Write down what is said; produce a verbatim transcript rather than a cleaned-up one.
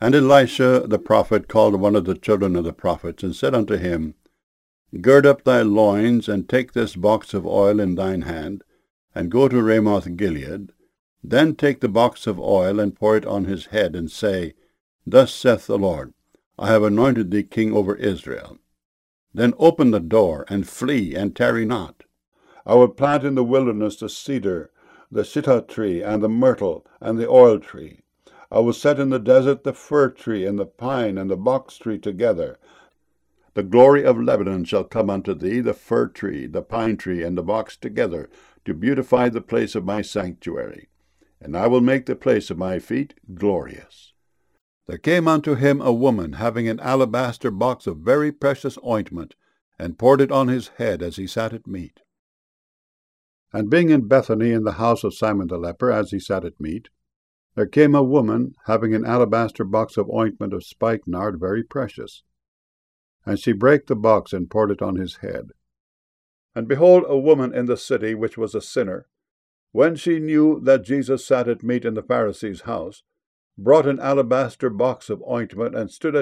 And Elisha the prophet called one of the children of the prophets, and said unto him, Gird up thy loins, and take this box of oil in thine hand, and go to Ramoth Gilead. Then take the box of oil, and pour it on his head, and say, Thus saith the Lord, I have anointed thee king over Israel. Then open the door, and flee, and tarry not. I will plant in the wilderness the cedar, the shittah tree, and the myrtle, and the oil tree. I will set in the desert the fir tree, and the pine, and the box tree together. The glory of Lebanon shall come unto thee, the fir tree, the pine tree, and the box together, to beautify the place of my sanctuary. And I will make the place of my feet glorious. There came unto him a woman, having an alabaster box of very precious ointment, and poured it on his head as he sat at meat. And being in Bethany in the house of Simon the leper, as he sat at meat, there came a woman, having an alabaster box of ointment of spikenard very precious. And she brake the box, and poured it on his head. And behold, a woman in the city, which was a sinner, when she knew that Jesus sat at meat in the Pharisee's house, brought an alabaster box of ointment, and stood at